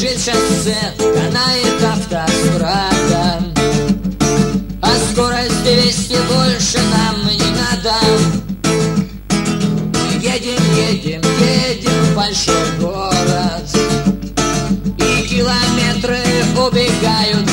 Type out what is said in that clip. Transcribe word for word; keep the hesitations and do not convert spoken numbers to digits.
бежит шоссе, канает автострада. А скорость двести больше нам не надо. Мы едем, едем, едем в большой город, и километры убегают